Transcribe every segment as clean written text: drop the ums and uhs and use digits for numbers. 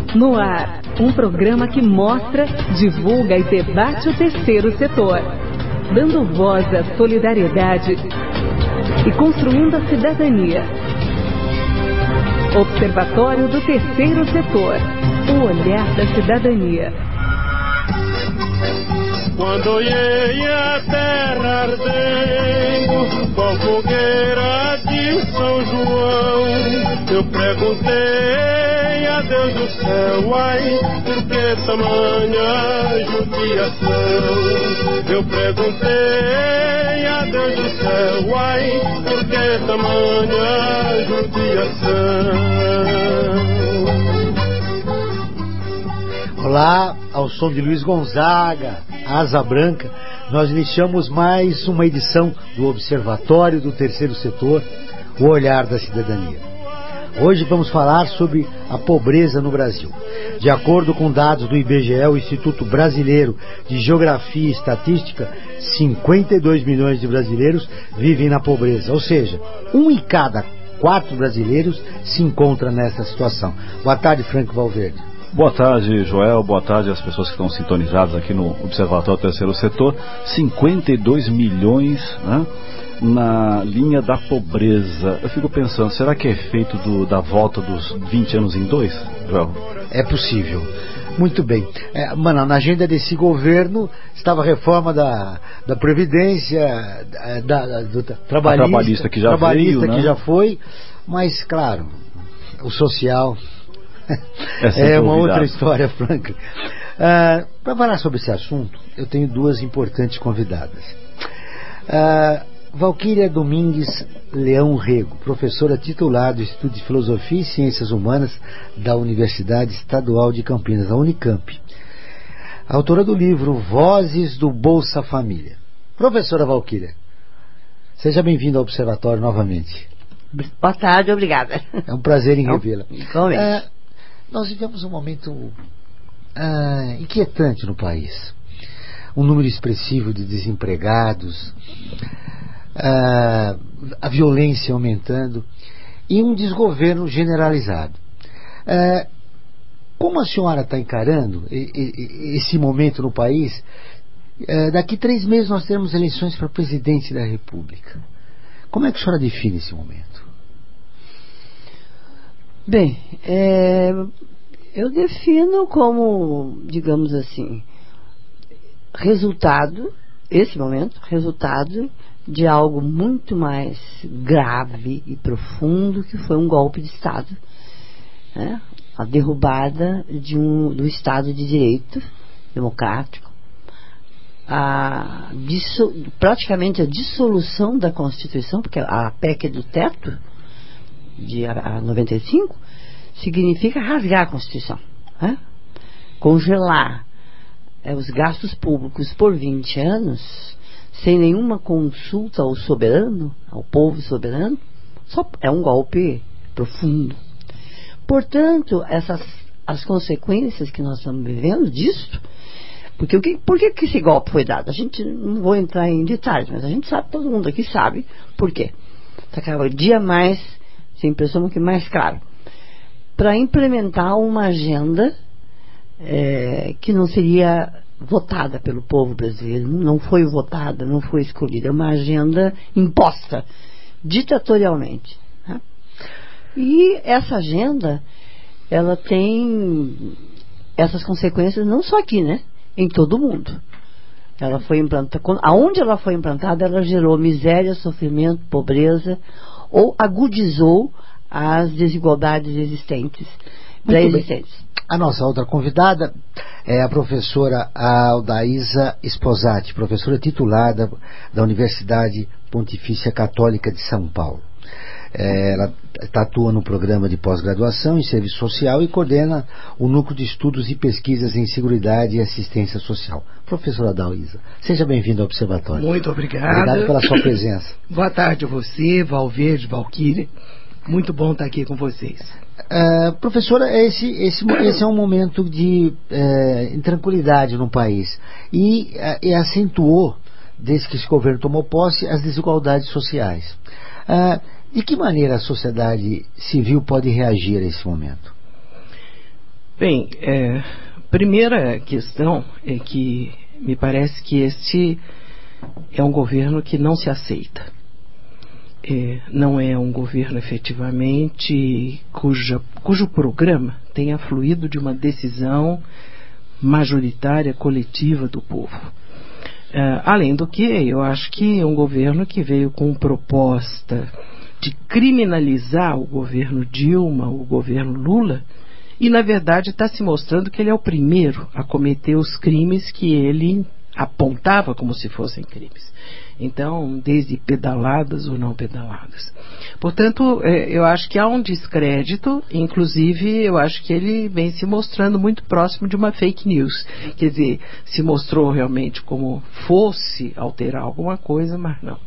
No ar, um programa que mostra, divulga e debate o terceiro setor, dando voz à solidariedade e construindo a cidadania. Observatório do Terceiro Setor, o olhar da cidadania. Quando ia a terra ardendo, com a fogueira de São João, eu perguntei a Deus do céu, ai, por que tamanha judiação? Eu perguntei a Deus do céu, ai, por que tamanha judiação? Olá, ao som de Luiz Gonzaga, Asa Branca, nós iniciamos mais uma edição do Observatório do Terceiro Setor, o olhar da cidadania. Hoje vamos falar sobre a pobreza no Brasil. De acordo com dados do IBGE, o Instituto Brasileiro de Geografia e Estatística, 52 milhões de brasileiros vivem na pobreza, ou seja, 1 em cada 4 brasileiros se encontra nessa situação. Boa tarde, Franco Valverde. Boa tarde, Joel. Boa tarde às pessoas que estão sintonizadas aqui no Observatório Terceiro Setor. 52 milhões, né, na linha da pobreza. Eu fico pensando, será que é efeito da volta dos 20 anos em 2, Joel? É possível. Muito bem. Na agenda desse governo estava a reforma da Previdência, do trabalhista que já veio, né? Que já foi, mas, claro, o social... É uma outra história, Franca. Para falar sobre esse assunto, eu tenho duas importantes convidadas. Valquíria Domingues Leão Rego, professora titular do Instituto de Filosofia e Ciências Humanas da Universidade Estadual de Campinas, a Unicamp. Autora do livro Vozes do Bolsa Família. Professora Valquíria, seja bem-vinda ao Observatório novamente. Boa tarde, obrigada. É um prazer em revê-la. Nós vivemos um momento inquietante no país. Um número expressivo de desempregados, a violência aumentando e um desgoverno generalizado. Como a senhora está encarando esse momento no país? Daqui 3 meses nós teremos eleições para presidente da República. Como é que a senhora define esse momento? Bem, eu defino como, digamos assim, esse momento, resultado de algo muito mais grave e profundo, que foi um golpe de Estado, né? A derrubada do Estado de Direito democrático, praticamente a dissolução da Constituição, porque a PEC do teto de 95 significa rasgar a Constituição, né? Congelar os gastos públicos por 20 anos sem nenhuma consulta ao soberano, ao povo soberano, é um golpe profundo. Portanto, as consequências que nós estamos vivendo disso, por que esse golpe foi dado? A gente não vou entrar em detalhes, mas a gente sabe, todo mundo aqui sabe por quê. Está cada dia mais, sem impressão que mais claro, para implementar uma agenda que não seria votada pelo povo brasileiro, não foi votada, não foi escolhida, é uma agenda imposta ditatorialmente, né? E essa agenda, ela tem essas consequências não só aqui, né? Em todo o mundo. Ela foi implantada, aonde ela foi implantada, ela gerou miséria, sofrimento, pobreza, ou agudizou as desigualdades existentes, pré-existentes. A nossa outra convidada é a professora Aldaísa Sposati, professora titular da Universidade Pontifícia Católica de São Paulo. Ela atua no programa de pós-graduação em serviço social e coordena o núcleo de estudos e pesquisas em seguridade e assistência social. Professora Aldaísa, seja bem-vinda ao Observatório. Muito obrigado. Obrigado pela sua presença. Boa tarde a você, Valverde, Valquíria. Muito bom estar aqui com vocês. Professora, esse é um momento de intranquilidade no país e acentuou, desde que esse governo tomou posse, as desigualdades sociais. De que maneira a sociedade civil pode reagir a esse momento? Bem, primeira questão é que me parece que este é um governo que não se aceita. Não é um governo efetivamente cujo programa tenha fluído de uma decisão majoritária, coletiva do povo. Além do que, eu acho que é um governo que veio com proposta de criminalizar o governo Dilma, o governo Lula, e na verdade está se mostrando que ele é o primeiro a cometer os crimes que ele apontava como se fossem crimes. Então, desde pedaladas ou não pedaladas. Portanto, eu acho que há um descrédito, inclusive eu acho que ele vem se mostrando muito próximo de uma fake news. Quer dizer, se mostrou realmente como fosse alterar alguma coisa, mas não.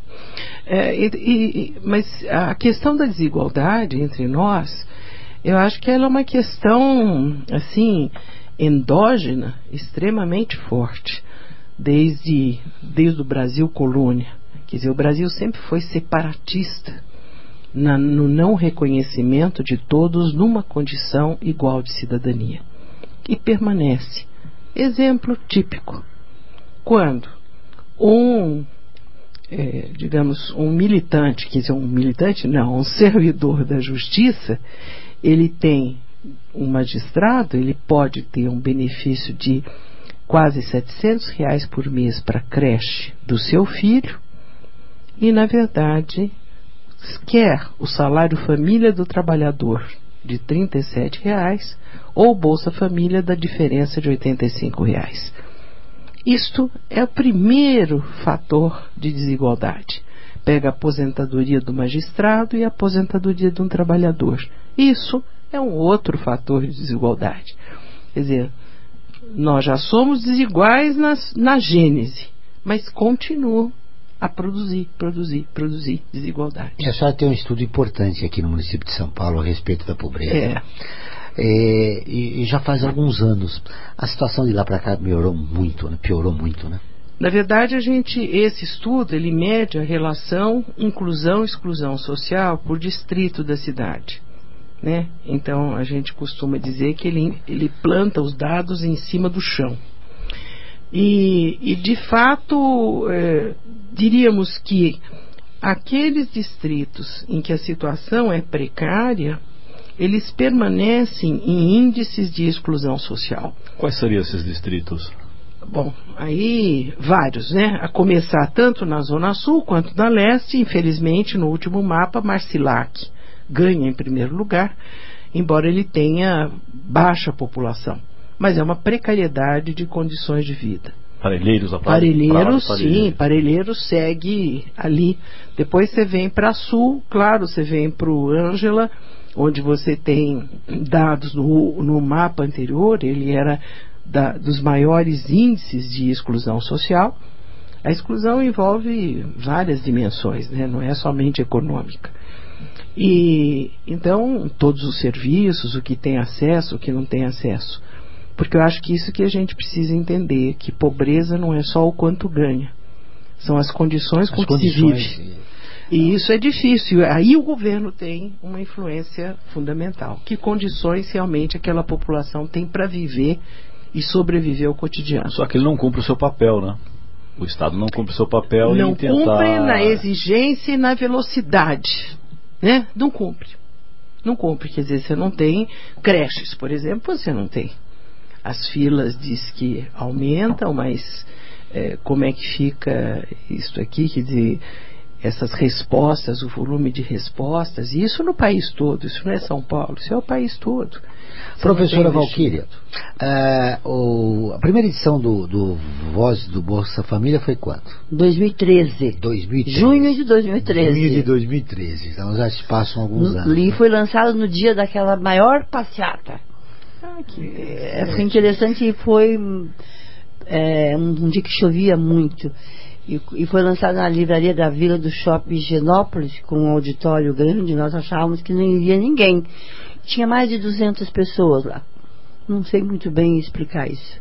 Mas a questão da desigualdade entre nós, eu acho que ela é uma questão, assim, endógena, extremamente forte. Desde o Brasil colônia. Quer dizer, o Brasil sempre foi separatista no não reconhecimento de todos numa condição igual de cidadania. E permanece. Exemplo típico. Quando um militante, quer dizer, um servidor da justiça, ele tem um magistrado, ele pode ter um benefício de quase R$700 por mês para a creche do seu filho e, na verdade, quer o salário família do trabalhador de R$37 ou Bolsa Família da diferença de R$85. Isto é o primeiro fator de desigualdade. Pega a aposentadoria do magistrado e a aposentadoria de um trabalhador. Isso é um outro fator de desigualdade. Quer dizer, nós já somos desiguais na gênese, mas continuam a produzir desigualdade. A senhora tem um estudo importante aqui no município de São Paulo a respeito da pobreza. E já faz alguns anos. A situação de lá para cá piorou muito, né? Na verdade, esse estudo, ele mede a relação inclusão e exclusão social por distrito da cidade. Né? Então a gente costuma dizer que ele planta os dados em cima do chão e de fato diríamos que aqueles distritos em que a situação é precária, eles permanecem em índices de exclusão social. Quais seriam esses distritos? Bom, aí vários, né? A começar tanto na Zona Sul quanto na Leste. Infelizmente, no último mapa, Marcilac ganha em primeiro lugar, embora ele tenha baixa população. Mas é uma precariedade de condições de vida. Parelheiros segue ali. Depois você vem para Sul, claro, você vem para o Ângela, onde você tem dados no mapa anterior, ele era dos maiores índices de exclusão social. A exclusão envolve várias dimensões, né? Não é somente econômica. E então todos os serviços, o que tem acesso, o que não tem acesso, porque eu acho que isso que a gente precisa entender, que pobreza não é só o quanto ganha, são as condições com que se vive, e isso é difícil. Aí o governo tem uma influência fundamental. Que condições realmente aquela população tem para viver e sobreviver ao cotidiano? Só que ele não cumpre o seu papel, né? O Estado não cumpre o seu papel não em tentar... cumpre na exigência e na velocidade, né? Não cumpre, quer dizer, você não tem creches, por exemplo, você não tem. As filas diz que aumentam, mas como é que fica isso aqui, quer dizer, essas respostas, o volume de respostas, e isso no país todo, isso não é São Paulo, isso é o país todo. Professora Valquíria, a primeira edição do Voz do Bolsa Família foi quando? 2013. Junho de 2013. Então já se passam alguns anos. E foi lançado no dia daquela maior passeata. Foi interessante e foi um dia que chovia muito. E foi lançado na livraria da Vila do Shopping Higienópolis, com um auditório grande. Nós achávamos que não iria ninguém. Tinha mais de 200 pessoas lá. Não sei muito bem explicar isso.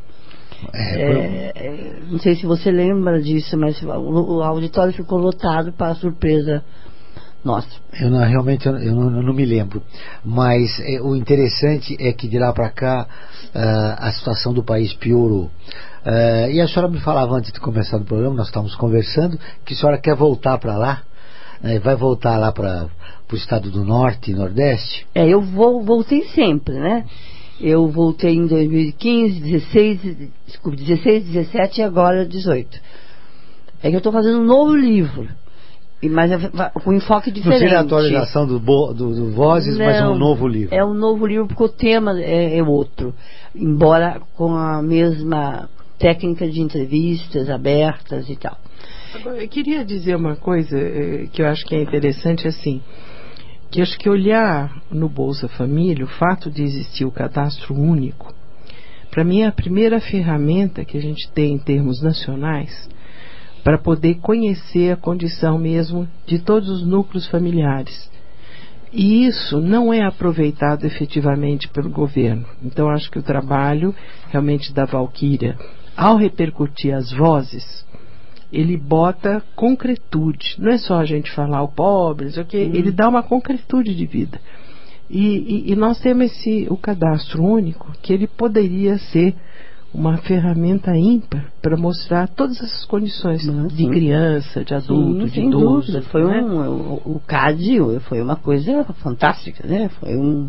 Não sei se você lembra disso, mas o auditório ficou lotado para a surpresa nosso. Realmente eu não me lembro, mas o interessante é que de lá para cá a situação do país piorou. E a senhora me falava antes de começar o programa, nós estávamos conversando, que a senhora quer voltar para lá, vai voltar lá para o estado do Norte e Nordeste? Eu voltei sempre, né? Eu voltei em 2015, 16, 17 e agora 18. É que eu estou fazendo um novo livro, mas com enfoque diferente. Não seria a atualização do Vozes, não, mas um novo livro. É um novo livro porque o tema é outro, embora com a mesma técnica de entrevistas abertas e tal. Agora, eu queria dizer uma coisa que eu acho que é interessante, assim, que acho que olhar no Bolsa Família, o fato de existir o cadastro único, para mim é a primeira ferramenta que a gente tem em termos nacionais para poder conhecer a condição mesmo de todos os núcleos familiares. E isso não é aproveitado efetivamente pelo governo. Então acho que o trabalho realmente da Valquíria, ao repercutir as vozes, ele bota concretude. Não é só a gente falar o pobre, ele dá uma concretude de vida. E nós temos o cadastro único, que ele poderia ser uma ferramenta ímpar para mostrar todas essas condições de criança, de adulto, de idoso. Dúvida. Foi o CAD foi uma coisa fantástica, né? Foi um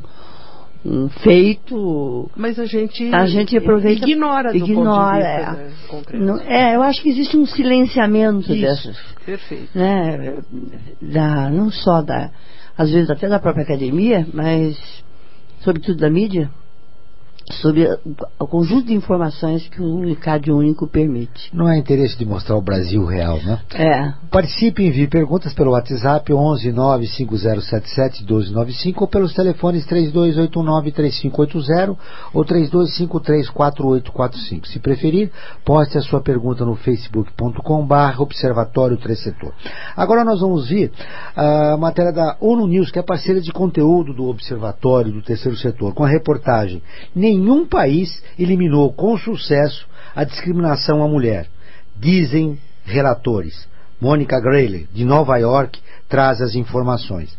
feito. Mas a gente aproveita, ignora do ponto de vista concreto. Eu acho que existe um silenciamento dessas. Perfeito. Né? Não só às vezes até da própria academia, mas sobretudo da mídia, sobre o conjunto de informações que o CAD único permite. Não é interesse de mostrar o Brasil real, né? Participe e envie perguntas pelo WhatsApp 11950771295 ou pelos telefones 3289-3580 ou 3253-4845. Se preferir, poste a sua pergunta no facebook.com/Observatório Terceiro. Agora nós vamos ver a matéria da ONU News, que é parceira de conteúdo do Observatório do Terceiro Setor, com a reportagem Nenhum país eliminou com sucesso a discriminação à mulher, dizem relatores. Mônica Grayle, de Nova York, traz as informações.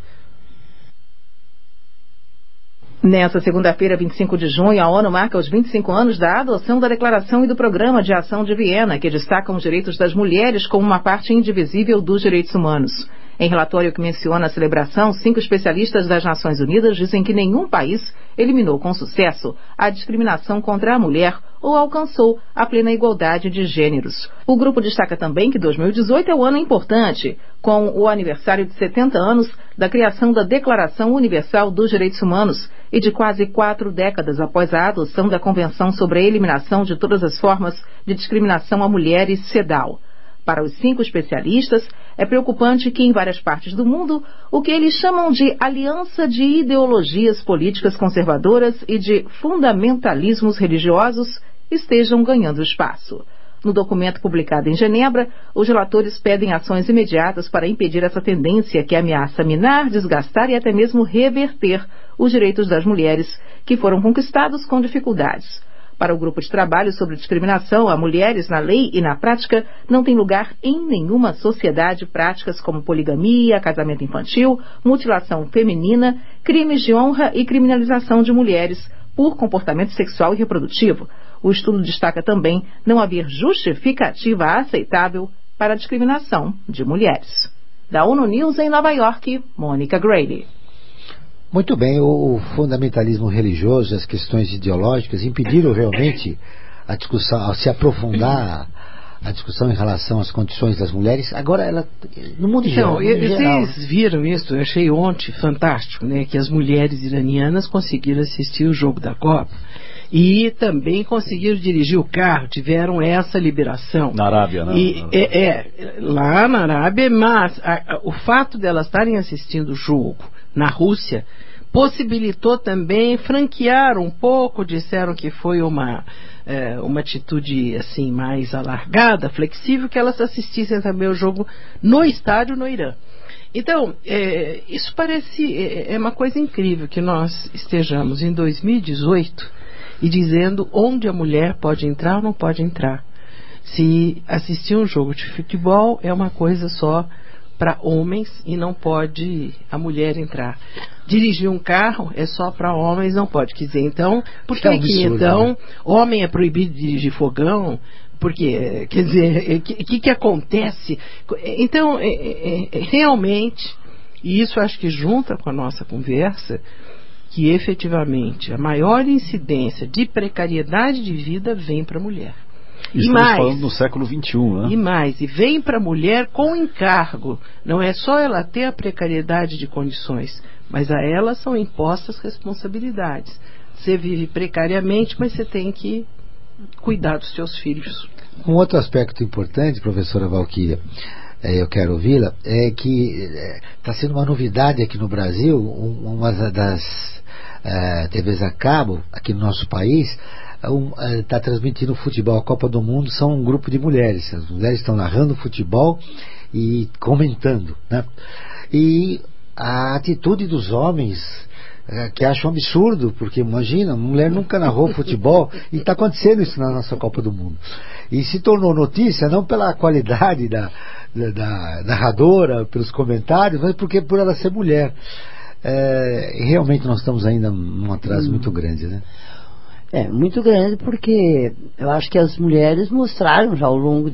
Nessa segunda-feira, 25 de junho, a ONU marca os 25 anos da adoção da Declaração e do Programa de Ação de Viena, que destacam os direitos das mulheres como uma parte indivisível dos direitos humanos. Em relatório que menciona a celebração, 5 especialistas das Nações Unidas dizem que nenhum país eliminou com sucesso a discriminação contra a mulher ou alcançou a plena igualdade de gêneros. O grupo destaca também que 2018 é um ano importante, com o aniversário de 70 anos da criação da Declaração Universal dos Direitos Humanos e de quase 4 décadas após a adoção da Convenção sobre a Eliminação de Todas as Formas de Discriminação a Mulheres, CEDAW. Para os 5 especialistas, é preocupante que em várias partes do mundo, o que eles chamam de aliança de ideologias políticas conservadoras e de fundamentalismos religiosos estejam ganhando espaço. No documento publicado em Genebra, os relatores pedem ações imediatas para impedir essa tendência que ameaça minar, desgastar e até mesmo reverter os direitos das mulheres que foram conquistados com dificuldades. Para o grupo de trabalho sobre discriminação a mulheres na lei e na prática, não tem lugar em nenhuma sociedade práticas como poligamia, casamento infantil, mutilação feminina, crimes de honra e criminalização de mulheres por comportamento sexual e reprodutivo. O estudo destaca também não haver justificativa aceitável para a discriminação de mulheres. Da ONU News em Nova York, Mônica Grayle. Muito bem, o fundamentalismo religioso, as questões ideológicas impediram realmente a discussão, a se aprofundar a discussão em relação às condições das mulheres. Agora, no mundo geral. Vocês viram isso? Eu achei ontem fantástico, né? Que as mulheres iranianas conseguiram assistir o jogo da Copa e também conseguiram dirigir o carro, tiveram essa liberação. Na Arábia, né? Lá na Arábia, mas o fato delas estarem assistindo o jogo na Rússia possibilitou também franquear um pouco, disseram que foi uma atitude assim mais alargada, flexível, que elas assistissem também o jogo no estádio no Irã. Então, isso parece uma coisa incrível que nós estejamos em 2018 e dizendo onde a mulher pode entrar ou não pode entrar. Se assistir um jogo de futebol é uma coisa só para homens e não pode a mulher entrar. Dirigir um carro é só para homens, não pode. Quer dizer, então, por que absurdo, então né? homem é proibido de dirigir fogão? Porque, quer dizer, o que acontece? Então, realmente, e isso acho que junta com a nossa conversa, que efetivamente a maior incidência de precariedade de vida vem para a mulher. Estamos falando no século XXI, né? E vem para a mulher com encargo. Não é só ela ter a precariedade de condições, mas a ela são impostas responsabilidades. Você vive precariamente, mas você tem que cuidar dos seus filhos. Um outro aspecto importante, professora Valquíria, eu quero ouvi-la, é que está sendo uma novidade aqui no Brasil, uma das TVs a cabo, aqui no nosso país, está transmitindo futebol, a Copa do Mundo, são um grupo de mulheres. As mulheres estão narrando futebol e comentando, né? E a atitude dos homens, que acham absurdo, porque imagina, a mulher nunca narrou futebol, e está acontecendo isso na nossa Copa do Mundo. E se tornou notícia não pela qualidade da narradora, pelos comentários, mas porque por ela ser mulher. Realmente nós estamos ainda num atraso muito grande, né? Muito grande, porque eu acho que as mulheres mostraram já ao longo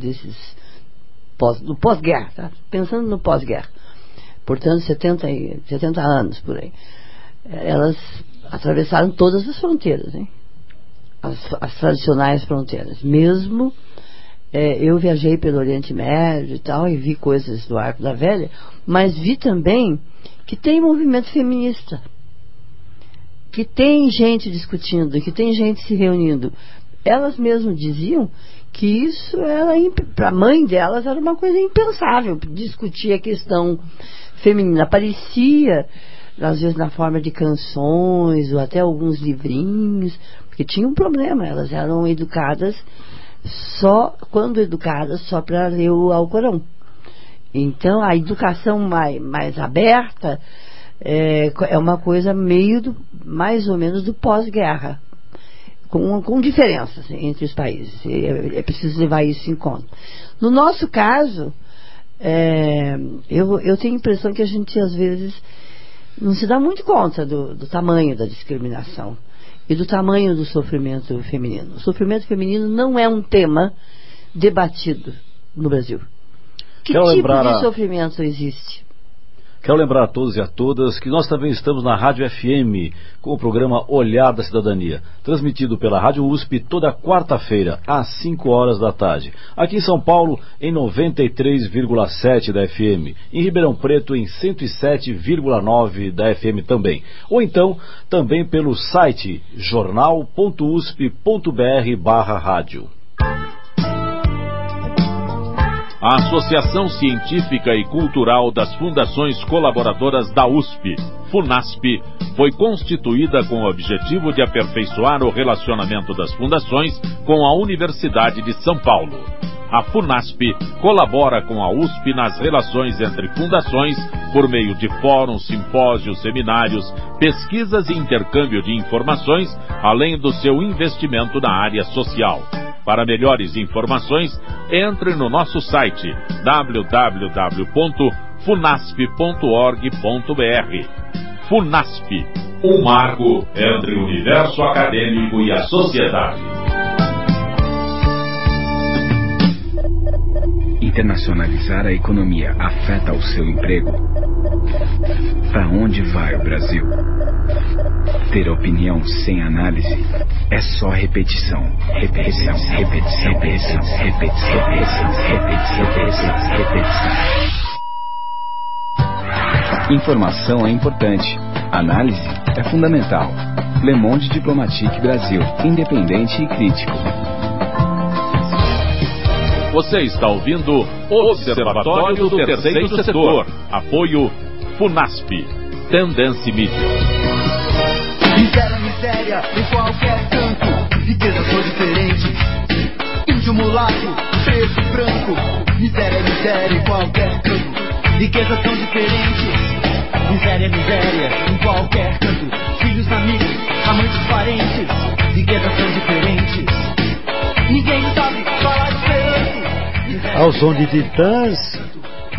do pós-guerra, tá? Pensando no pós-guerra, portanto 70 anos por aí, elas atravessaram todas as fronteiras, hein? As tradicionais fronteiras. Mesmo eu viajei pelo Oriente Médio e tal, e vi coisas do Arco da Velha, mas vi também que tem movimento feminista, que tem gente discutindo, que tem gente se reunindo. Elas mesmas diziam que isso era, para a mãe delas, era uma coisa impensável, discutir a questão feminina. Aparecia, às vezes, na forma de canções, ou até alguns livrinhos, porque tinha um problema, elas eram educadas só para ler o Alcorão. Então, a educação mais aberta é uma coisa mais ou menos do pós-guerra, com diferenças entre os países. É preciso levar isso em conta. No nosso caso, eu tenho a impressão que a gente, às vezes, não se dá muito conta do tamanho da discriminação e do tamanho do sofrimento feminino. O sofrimento feminino não é um tema debatido no Brasil. Que tipo de sofrimento existe? Quero lembrar a todos e a todas que nós também estamos na Rádio FM com o programa Olhar da Cidadania, transmitido pela Rádio USP toda quarta-feira, às 5 horas da tarde. Aqui em São Paulo, em 93,7 da FM. Em Ribeirão Preto, em 107,9 da FM também. Ou então, também pelo site jornal.usp.br/rádio. A Associação Científica e Cultural das Fundações Colaboradoras da USP, FUNASP, foi constituída com o objetivo de aperfeiçoar o relacionamento das fundações com a Universidade de São Paulo. A FUNASP colabora com a USP nas relações entre fundações por meio de fóruns, simpósios, seminários, pesquisas e intercâmbio de informações, além do seu investimento na área social. Para melhores informações, entre no nosso site www.funasp.org.br. FUNASP, um marco entre o universo acadêmico e a sociedade. Internacionalizar a economia afeta o seu emprego? Para onde vai o Brasil? Ter opinião sem análise é só repetição. Repetição, repetição, repetição, repetição, repetição, repetição, repetição. Informação é importante. Análise é fundamental. Le Monde Diplomatique Brasil, independente e crítico. Você está ouvindo Observatório do Terceiro Setor. Apoio FUNASP. Tendência Mídia. Miséria em qualquer canto, riquezas são diferentes. Índio, mulato, preto, branco. Miséria em qualquer canto, riquezas são diferentes. Miséria em qualquer canto. Filhos, amigos, amantes, parentes. Riquezas são diferentes. Ninguém sabe falar esperanto. Ao som de Titãs,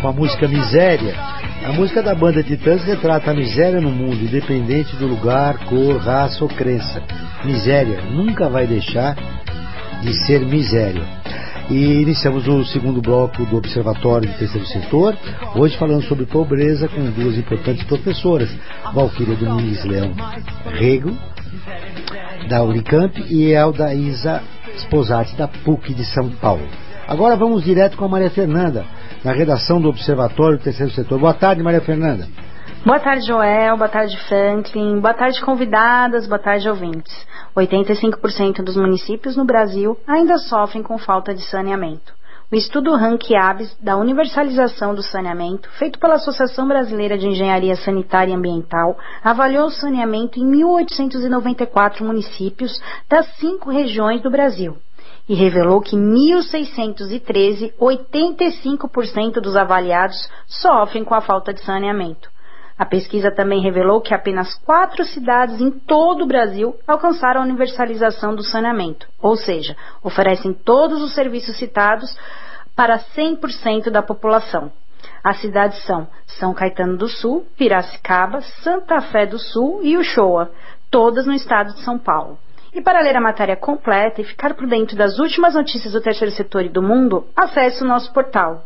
com a música Miséria. A música da banda Titãs retrata a miséria no mundo, independente do lugar, cor, raça ou crença. Miséria nunca vai deixar de ser miséria. E iniciamos o segundo bloco do Observatório do Terceiro Setor, hoje falando sobre pobreza com duas importantes professoras, Valquíria Domingues Leão Rego, da Unicamp, e Eldaísa Sposati, da PUC de São Paulo. Agora vamos direto com a Maria Fernanda, na redação do Observatório do Terceiro Setor. Boa tarde, Maria Fernanda. Boa tarde, Joel. Boa tarde, Franklin. Boa tarde, convidadas. Boa tarde, ouvintes. 85% dos municípios no Brasil ainda sofrem com falta de saneamento. O estudo Rank-Abs da universalização do saneamento, feito pela Associação Brasileira de Engenharia Sanitária e Ambiental, avaliou o saneamento em 1.894 municípios das 5 regiões do Brasil e revelou que 1.613, 85% dos avaliados sofrem com a falta de saneamento. A pesquisa também revelou que apenas 4 cidades em todo o Brasil alcançaram a universalização do saneamento, ou seja, oferecem todos os serviços citados para 100% da população. As cidades são São Caetano do Sul, Piracicaba, Santa Fé do Sul e Uchoa, todas no estado de São Paulo. E para ler a matéria completa e ficar por dentro das últimas notícias do terceiro setor e do mundo, acesse o nosso portal,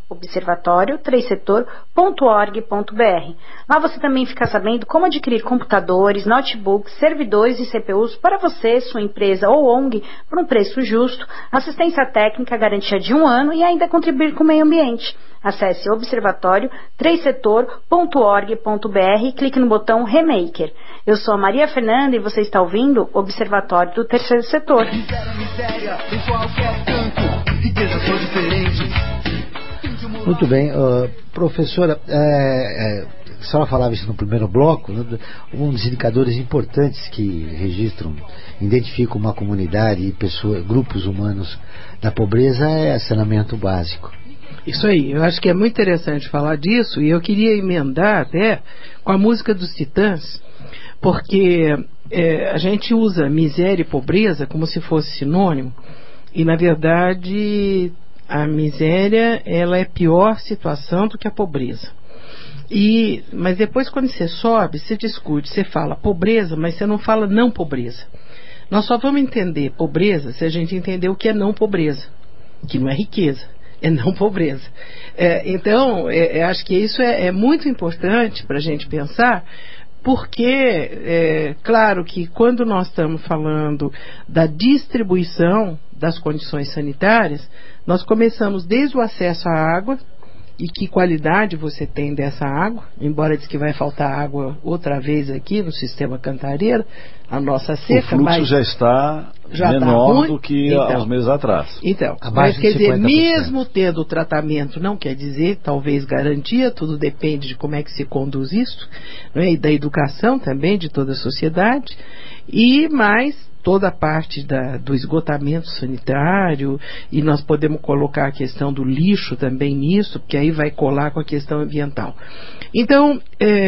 observatório3setor.org.br. Lá você também fica sabendo como adquirir computadores, notebooks, servidores e CPUs para você, sua empresa ou ONG por um preço justo, assistência técnica, garantia de 1 ano e ainda contribuir com o meio ambiente. Acesse observatório3setor.org.br e clique no botão Remaker. Eu sou a Maria Fernanda e você está ouvindo Observatório do Terceiro Setor. Muito bem, professora, a senhora falava isso no primeiro bloco, né, um dos indicadores importantes que registram, identificam uma comunidade e grupos humanos da pobreza é saneamento básico. Isso aí, eu acho que é muito interessante falar disso e eu queria emendar até com a música dos Titãs, porque a gente usa miséria e pobreza como se fosse sinônimo e na verdade a miséria ela é pior situação do que a pobreza. Mas depois quando você sobe, você discute, você fala pobreza, mas você não fala não pobreza. Nós só vamos entender pobreza se a gente entender o que é não pobreza, que não é riqueza. É não pobreza. Então, acho que isso é muito importante para a gente pensar, porque, claro que quando nós estamos falando da distribuição das condições sanitárias, nós começamos desde o acesso à água, e que qualidade você tem dessa água, embora diz que vai faltar água outra vez aqui no sistema Cantareira, a nossa seca. O fluxo já está menor do que há uns meses atrás. Então, mas quer dizer, mesmo tendo o tratamento, não quer dizer, talvez garantia, tudo depende de como é que se conduz isso, né, e da educação também de toda a sociedade, e mais toda a parte do esgotamento sanitário, e nós podemos colocar a questão do lixo também nisso, porque aí vai colar com a questão ambiental. Então,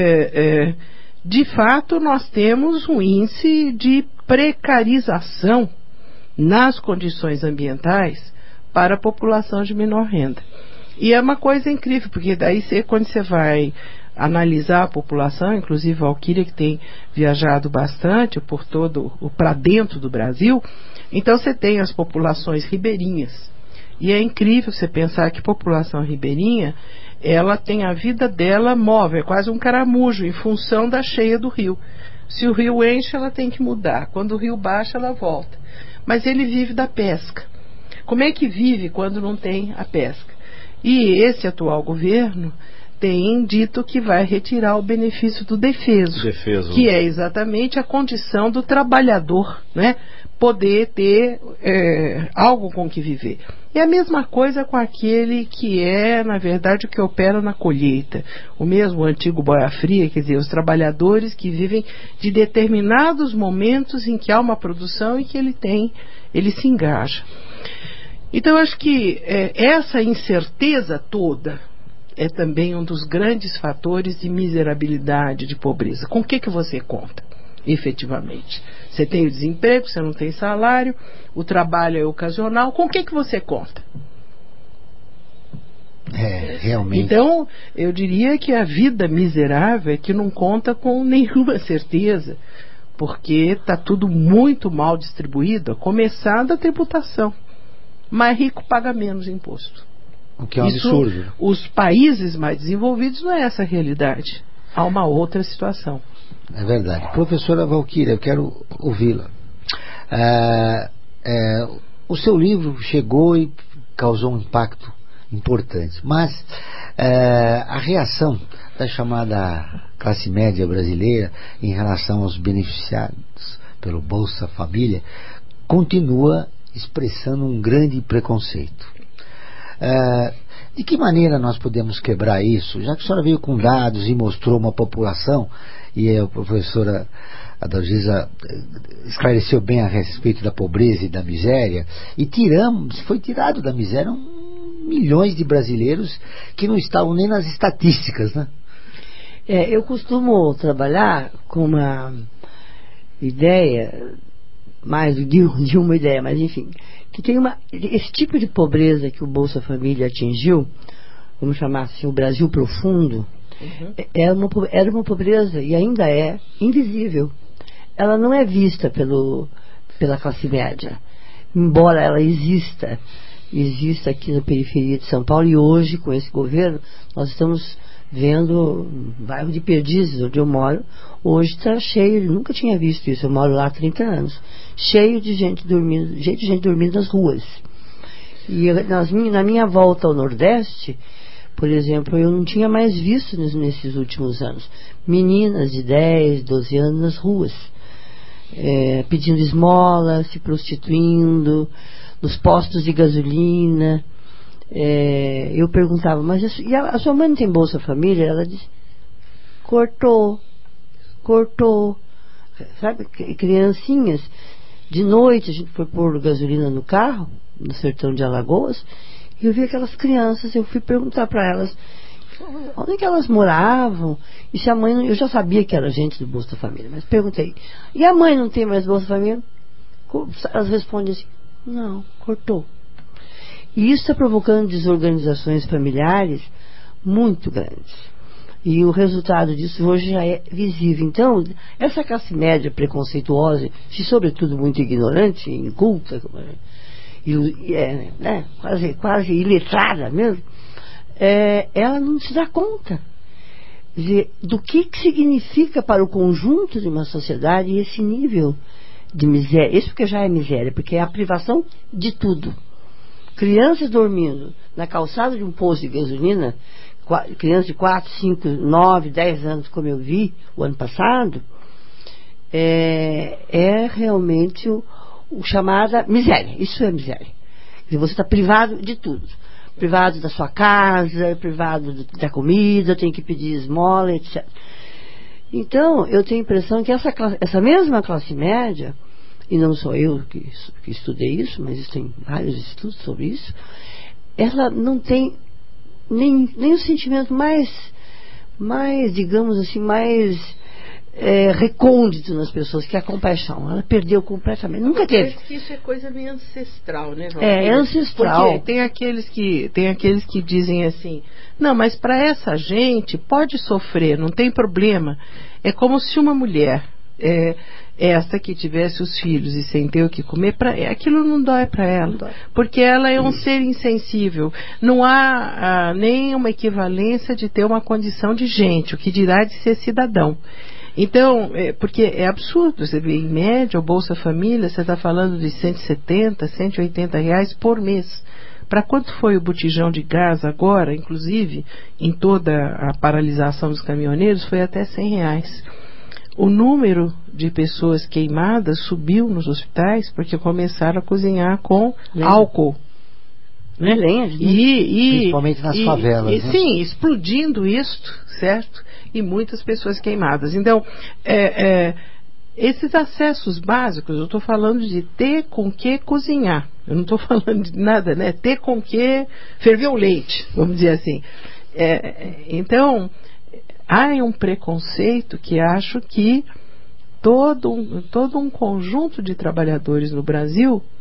de fato, nós temos um índice de precarização nas condições ambientais para a população de menor renda. E é uma coisa incrível, porque daí quando você vai analisar a população, inclusive a Valquíria que tem viajado bastante por para dentro do Brasil, então você tem as populações ribeirinhas. E é incrível você pensar que a população ribeirinha, ela tem a vida dela móvel, é quase um caramujo, em função da cheia do rio. Se o rio enche, ela tem que mudar. Quando o rio baixa, ela volta. Mas ele vive da pesca. Como é que vive quando não tem a pesca? E esse atual governo tem dito que vai retirar o benefício do defeso, que é exatamente a condição do trabalhador, né, poder ter algo com que viver. E a mesma coisa com aquele que na verdade, o que opera na colheita. O mesmo antigo boia fria, quer dizer, os trabalhadores que vivem de determinados momentos em que há uma produção e que ele se engaja. Então, eu acho que essa incerteza toda é também um dos grandes fatores de miserabilidade, de pobreza. Com o que você conta, efetivamente? Você tem o desemprego, você não tem salário, o trabalho é ocasional, com o que você conta? Realmente. Então, eu diria que a vida miserável é que não conta com nenhuma certeza, porque está tudo muito mal distribuído, a começar da tributação. Mais rico paga menos imposto. O que é um absurdo. Os países mais desenvolvidos não é essa a realidade. Há uma outra situação. É verdade. Professora Valquíria, eu quero ouvi-la. O seu livro chegou e causou um impacto importante, mas a reação da chamada classe média brasileira em relação aos beneficiados pelo Bolsa Família continua expressando um grande preconceito. De que maneira nós podemos quebrar isso? Já que a senhora veio com dados e mostrou uma população, e a professora Adalgisa esclareceu bem a respeito da pobreza e da miséria, e foi tirado da miséria milhões de brasileiros que não estavam nem nas estatísticas, né? Eu costumo trabalhar com uma ideia, mais de uma ideia, mas enfim, que tem esse tipo de pobreza que o Bolsa Família atingiu, vamos chamar assim, o Brasil profundo, era uma pobreza, e ainda é, invisível. Ela não é vista pela classe média, embora ela exista aqui na periferia de São Paulo, e hoje, com esse governo, nós estamos vendo o bairro de Perdizes, onde eu moro, hoje está cheio, eu nunca tinha visto isso, eu moro lá há 30 anos, cheio de gente dormindo nas ruas. E na minha volta ao Nordeste, por exemplo, eu não tinha mais visto nesses últimos anos meninas de 10, 12 anos nas ruas, pedindo esmola, se prostituindo, nos postos de gasolina. Eu perguntava, mas a sua mãe não tem Bolsa Família? Ela disse, cortou. Sabe, criancinhas, de noite a gente foi pôr gasolina no carro, no sertão de Alagoas, e eu vi aquelas crianças, eu fui perguntar para elas onde é que elas moravam, e se a mãe, eu já sabia que era gente do Bolsa Família, mas perguntei, e a mãe não tem mais Bolsa Família? Elas respondem assim, não, cortou. E isso está provocando desorganizações familiares muito grandes. E o resultado disso hoje já é visível. Então, essa classe média preconceituosa, e sobretudo muito ignorante, inculta, quase iletrada mesmo, ela não se dá conta do que significa para o conjunto de uma sociedade esse nível de miséria. Isso porque já é miséria, porque é a privação de tudo. Crianças dormindo na calçada de um posto de gasolina, crianças de 4, 5, 9, 10 anos, como eu vi o ano passado, é realmente o chamada miséria. Isso é miséria. Quer dizer, você está privado de tudo. Privado da sua casa, privado da comida, tem que pedir esmola, etc. Então, eu tenho a impressão que essa mesma classe média, e não sou eu que estudei isso, mas tem vários estudos sobre isso, ela não tem nem o sentimento mais, digamos assim, mais recôndito nas pessoas, que é a compaixão. Ela perdeu completamente. Nunca teve. Parece que isso é coisa meio ancestral, né, Valquíria? É ancestral. Porque tem aqueles que dizem assim, não, mas para essa gente pode sofrer, não tem problema. É como se uma mulher essa que tivesse os filhos e sem ter o que comer, aquilo não dói para ela, porque ela é um ser insensível. Não há nem uma equivalência de ter uma condição de gente, o que dirá de ser cidadão. Então, porque é absurdo, você vê, em média, o Bolsa Família, você está falando de 170, 180 reais por mês. Para quanto foi o botijão de gás agora, inclusive, em toda a paralisação dos caminhoneiros, foi até 100 reais. O número de pessoas queimadas subiu nos hospitais porque começaram a cozinhar com álcool. Né? Principalmente nas favelas. Né? Sim, explodindo isto, certo? E muitas pessoas queimadas. Então, esses acessos básicos, eu estou falando de ter com que cozinhar. Eu não estou falando de nada, né? Ter com que ferver o leite, vamos dizer assim. Então, há um preconceito que acho que todo um conjunto de trabalhadores no Brasil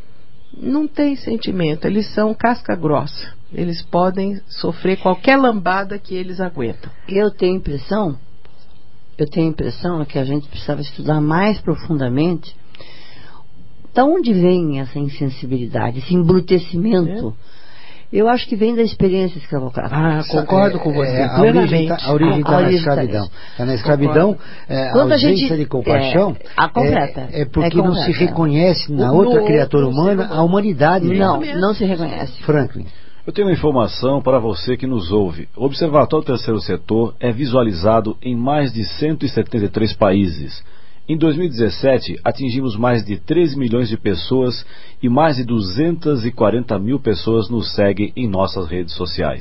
não tem sentimento, eles são casca grossa. Eles podem sofrer qualquer lambada que eles aguentam. Eu tenho a impressão que a gente precisava estudar mais profundamente da onde vem essa insensibilidade, esse embrutecimento. Eu acho que vem da experiência escravocrata. Concordo com você, plenamente. A origem está na escravidão. Está na escravidão, a ausência de compaixão é porque não se reconhece na outra criatura humana a humanidade. Não se reconhece. Franklin. Eu tenho uma informação para você que nos ouve. O Observatório do Terceiro Setor é visualizado em mais de 173 países. Em 2017, atingimos mais de 13 milhões de pessoas e mais de 240 mil pessoas nos seguem em nossas redes sociais.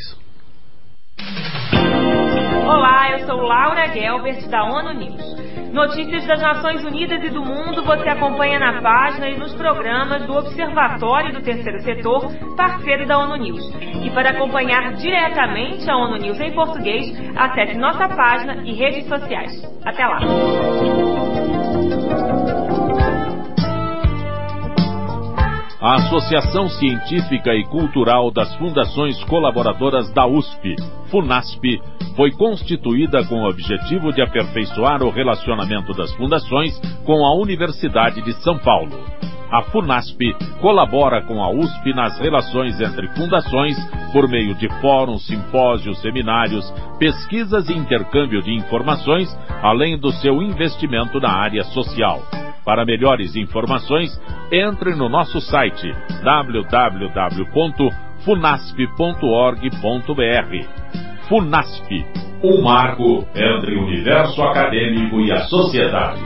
Olá, eu sou Laura Gelbert, da ONU News. Notícias das Nações Unidas e do mundo você acompanha na página e nos programas do Observatório do Terceiro Setor, parceiro da ONU News. E para acompanhar diretamente a ONU News em português, acesse nossa página e redes sociais. Até lá! A Associação Científica e Cultural das Fundações Colaboradoras da USP, FUNASP, foi constituída com o objetivo de aperfeiçoar o relacionamento das fundações com a Universidade de São Paulo. A FUNASP colabora com a USP nas relações entre fundações por meio de fóruns, simpósios, seminários, pesquisas e intercâmbio de informações, além do seu investimento na área social. Para melhores informações, entre no nosso site www.funasp.org.br. FUNASP, um marco entre o universo acadêmico e a sociedade.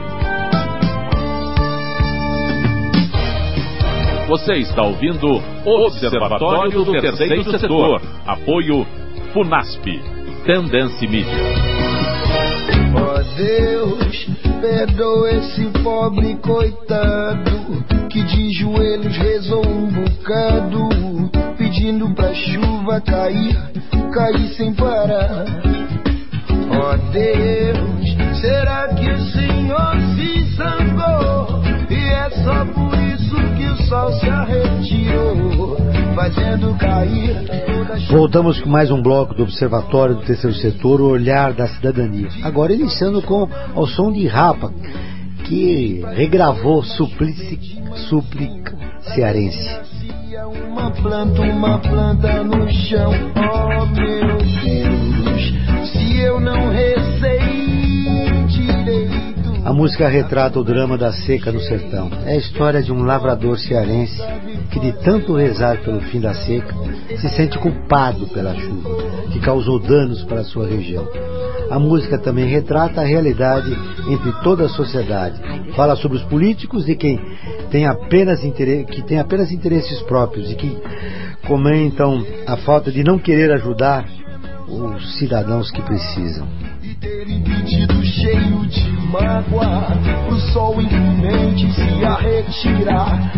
Você está ouvindo o Observatório do Terceiro Setor. Apoio FUNASP. Tendência Mídia. Ó Deus, perdoa esse pobre coitado que de joelhos rezou um bocado, pedindo pra chuva cair sem parar. Ó Deus, será que o Senhor se zangou? E é só por isso que o sol se arretirou, fazendo cair toda a chuva. Voltamos com mais um bloco do Observatório do Terceiro Setor, o Olhar da Cidadania. Agora iniciando ao som de Rapa, que regravou Súplica Cearense. Uma planta no chão, oh meu Deus, se eu não rezei direito. A música retrata o drama da seca no sertão. É a história de um lavrador cearense que, de tanto rezar pelo fim da seca, se sente culpado pela chuva, que causou danos para a sua região. A música também retrata a realidade entre toda a sociedade. Fala sobre os políticos e quem tem apenas interesses próprios e que comentam a falta de não querer ajudar os cidadãos que precisam. E terem pedido cheio de mágoa pro sol iminente se a retirar.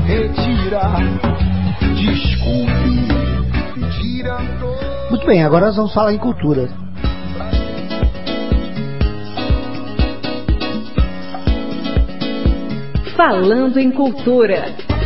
Desculpe, pedir a todos. Muito bem, agora nós vamos falar em cultura. Falando em cultura.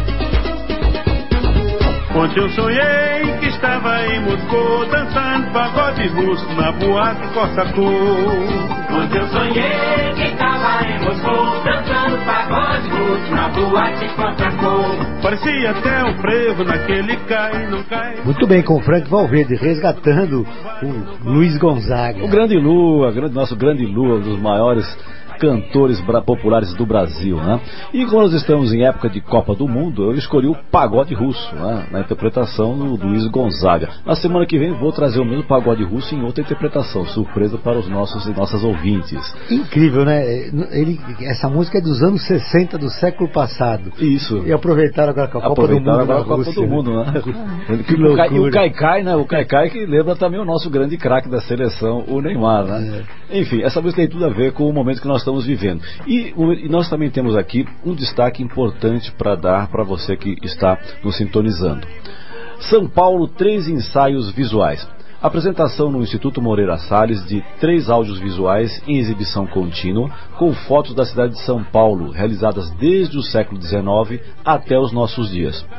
Ontem eu sonhei que estava em Moscou dançando pagode russo na boate Corsacô. Ontem eu sonhei que estava em Moscou dançando pagode russo na boate Corsacô. Parecia até um frevo naquele cai não cai. Muito bem, com o Frank Valverde resgatando o Luiz Gonzaga. O grande Lua, nosso grande Lua, um dos maiores cantores populares do Brasil, né? E como nós estamos em época de Copa do Mundo, eu escolhi o pagode russo, né? Na interpretação do Luiz Gonzaga. Na semana que vem vou trazer o mesmo pagode russo em outra interpretação, surpresa para os nossos e nossas ouvintes. Incrível, né? Essa música é dos anos 60 do século passado. Isso. E aproveitaram agora com a Copa do Mundo. Agora a Copa do Mundo, né? Que loucura. E o Kaikai, né? O Kaikai que lembra também o nosso grande craque da seleção, o Neymar, né? Enfim, essa música tem tudo a ver com o momento que nós estamos vivendo. E nós também temos aqui um destaque importante para dar para você que está nos sintonizando. São Paulo, 3 ensaios visuais. Apresentação no Instituto Moreira Salles de 3 áudios visuais em exibição contínua, com fotos da cidade de São Paulo, realizadas desde o século XIX até os nossos dias.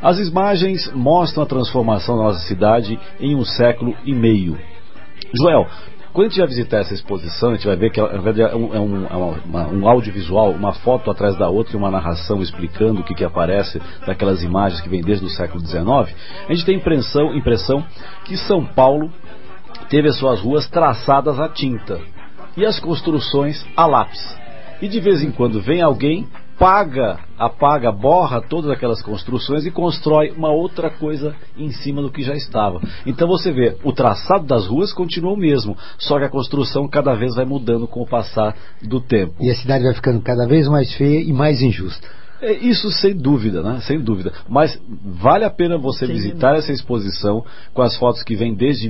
As imagens mostram a transformação da nossa cidade em 1 século e meio. Joel, quando a gente vai visitar essa exposição, a gente vai ver que é um audiovisual, uma foto atrás da outra e uma narração explicando o que aparece daquelas imagens que vêm desde o século XIX. A gente tem impressão que São Paulo teve as suas ruas traçadas a tinta e as construções a lápis. E de vez em quando vem alguém, apaga, borra todas aquelas construções e constrói uma outra coisa em cima do que já estava. Então você vê, o traçado das ruas continua o mesmo, só que a construção cada vez vai mudando com o passar do tempo. E a cidade vai ficando cada vez mais feia e mais injusta. Isso sem dúvida, né? Sem dúvida. Mas vale a pena você visitar essa exposição com as fotos que vêm desde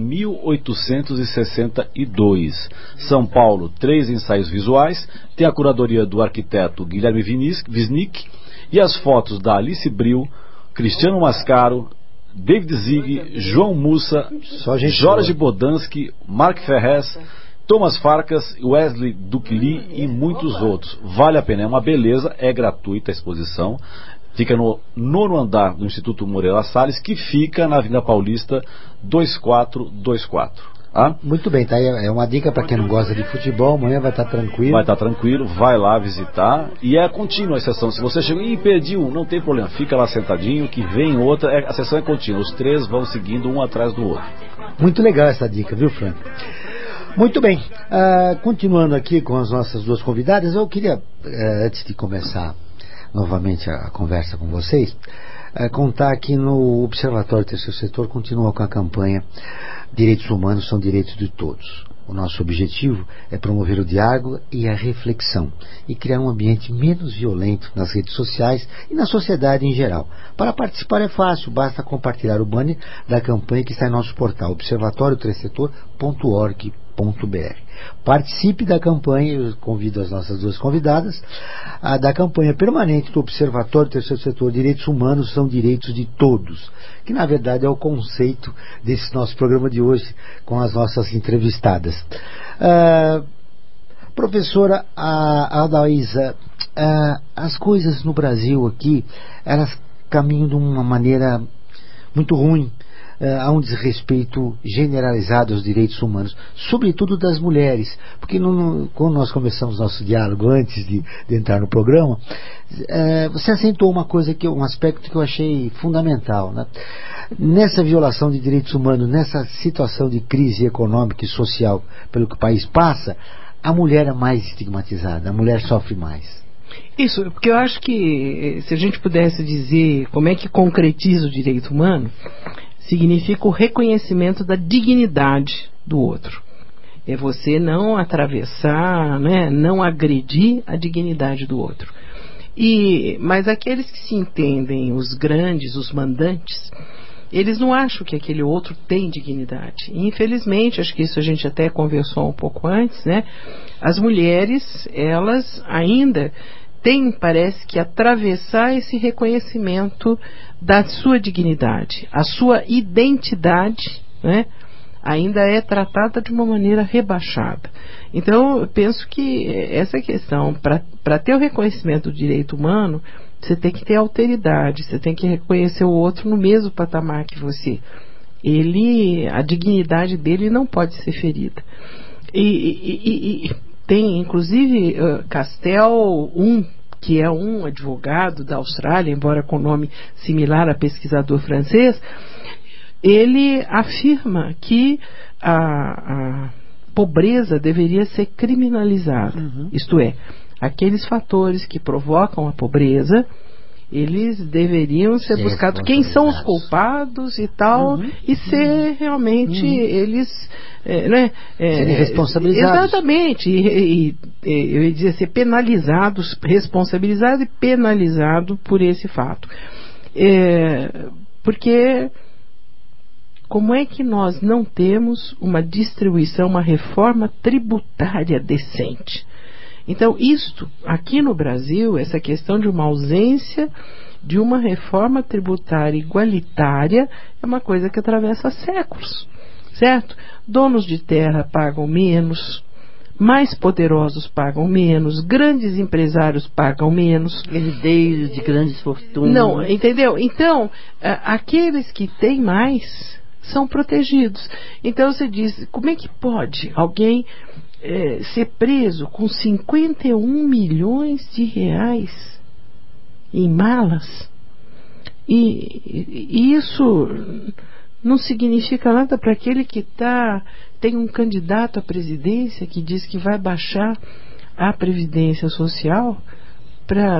1862. São Paulo, 3 ensaios visuais, tem a curadoria do arquiteto Guilherme Wisnik e as fotos da Alice Bril, Cristiano Mascaro, David Zig, João Mussa, Jorge Bodansky, Marc Ferrez, Thomas Farkas, Wesley Ducli e muitos outros. Vale a pena, é uma beleza, é gratuita a exposição. Fica no 9º andar do Instituto Moreira Salles, que fica na Avenida Paulista 2424. Ah? Muito bem, tá aí, é uma dica para quem não gosta de futebol, amanhã vai estar tranquilo. Vai estar tranquilo, vai lá visitar. E é contínua a sessão. Se você chegou e pediu, não tem problema, fica lá sentadinho, que vem outra. A sessão é contínua, os 3 vão seguindo um atrás do outro. Muito legal essa dica, viu, Frank? Muito bem, continuando aqui com as nossas duas convidadas, eu queria, antes de começar novamente a conversa com vocês, contar que no Observatório Terceiro Setor continua com a campanha Direitos Humanos são Direitos de Todos. O nosso objetivo é promover o diálogo e a reflexão e criar um ambiente menos violento nas redes sociais e na sociedade em geral. Para participar é fácil, basta compartilhar o banner da campanha que está em nosso portal observatorioterceirsetor.org.br. Participe da campanha, eu convido as nossas duas convidadas, da campanha permanente do Observatório Terceiro Setor. Direitos Humanos são Direitos de Todos, que na verdade é o conceito desse nosso programa de hoje com as nossas entrevistadas. Professora Adaísa, as coisas no Brasil aqui, elas caminham de uma maneira muito ruim. Há um desrespeito generalizado aos direitos humanos, sobretudo das mulheres, porque quando nós começamos nosso diálogo antes de entrar no programa, você acentuou um aspecto que eu achei fundamental, né? Nessa violação de direitos humanos, nessa situação de crise econômica e social pelo que o país passa, a mulher é mais estigmatizada, a mulher sofre mais. Isso, porque eu acho que se a gente pudesse dizer como é que concretiza o direito humano, significa o reconhecimento da dignidade do outro. É você não atravessar, né, não agredir a dignidade do outro. Mas aqueles que se entendem os grandes, os mandantes, eles não acham que aquele outro tem dignidade. E, infelizmente, acho que isso a gente até conversou um pouco antes, né? As mulheres, elas ainda parece que atravessar esse reconhecimento da sua dignidade. A sua identidade, né, ainda é tratada de uma maneira rebaixada. Então, eu penso que essa questão, para ter o reconhecimento do direito humano, você tem que ter alteridade, você tem que reconhecer o outro no mesmo patamar que você. A dignidade dele não pode ser ferida. Tem, inclusive, Castel, que é um advogado da Austrália, embora com nome similar a pesquisador francês, ele afirma que a pobreza deveria ser criminalizada. Isto é, aqueles fatores que provocam a pobreza, eles deveriam ser buscados, quem são os culpados e tal, e ser realmente eles serem responsabilizados. Exatamente, eu ia dizer ser penalizados, responsabilizado e penalizado por esse fato. Porque como é que nós não temos uma distribuição, uma reforma tributária decente? Então, isto, aqui no Brasil, essa questão de uma ausência de uma reforma tributária igualitária é uma coisa que atravessa séculos, certo? Donos de terra pagam menos, mais poderosos pagam menos, grandes empresários pagam menos. Herdeiros de grandes fortunas. Não, entendeu? Então, aqueles que têm mais são protegidos. Então você diz, como é que pode alguém ser preso com 51 milhões de reais em malas? E isso não significa nada para aquele que tem um candidato à presidência que diz que vai baixar a Previdência Social para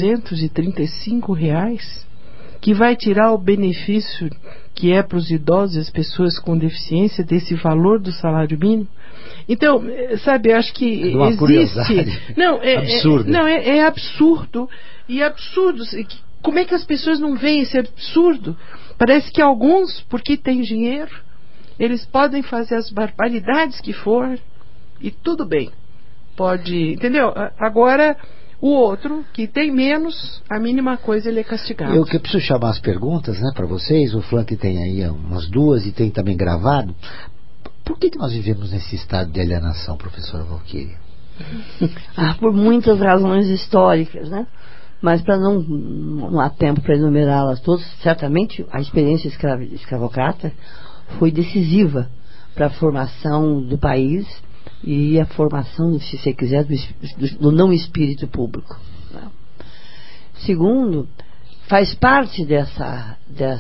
R$235, que vai tirar o benefício que é para os idosos e as pessoas com deficiência desse valor do salário mínimo. Então, sabe, eu acho que existe... Não, absurdo. É absurdo. E absurdo. Como é que as pessoas não veem esse absurdo? Parece que alguns, porque têm dinheiro, eles podem fazer as barbaridades que for e tudo bem. Pode, entendeu? Agora, o outro, que tem menos, a mínima coisa ele é castigado. Eu que preciso chamar as perguntas, né, para vocês. O Flank tem aí umas duas e tem também gravado. Por que nós vivemos nesse estado de alienação, professora Valquíria? Por muitas razões históricas, né? Mas para não há tempo para enumerá-las todas, certamente a experiência escravocrata foi decisiva para a formação do país e a formação, se você quiser, do não espírito público. Né? Segundo, faz parte desta